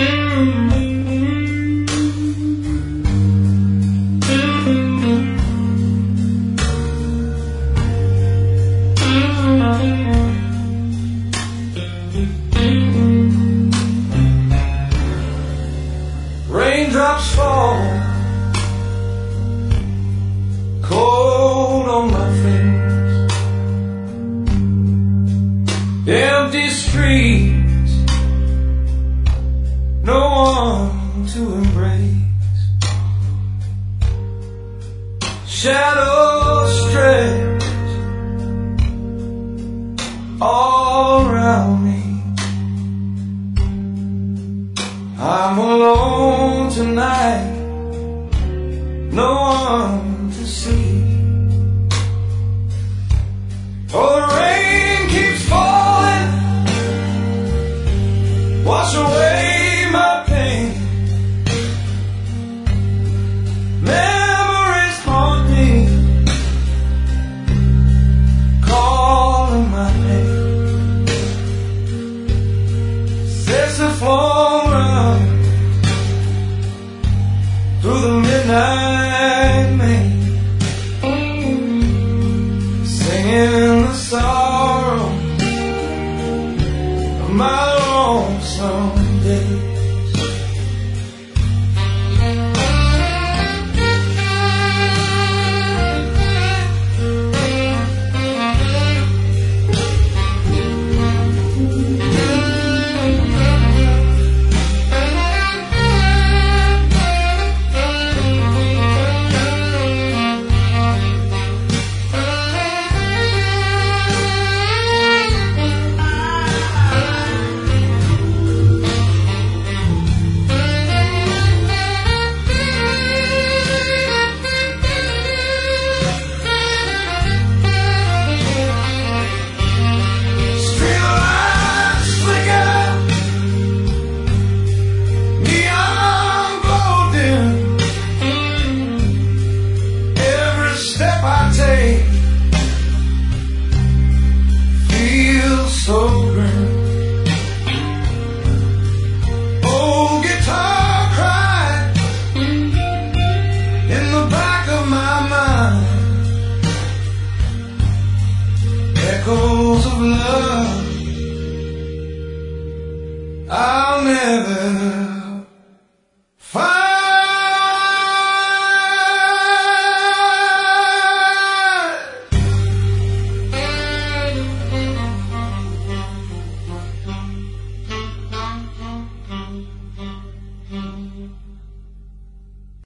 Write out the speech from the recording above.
Raindrops fall cold on my face. Empty streets, no one to embrace. Shadows stretch all around me. I'm alone tonight, no one to see. Oh, the rain keeps falling, wash away my pain. Memories haunt me, calling my name. Sets the floor round through the midnight main, singing the sorrow of my lonesome days. So grim. Old guitar cry in the back of my mind. Echoes of love I'll never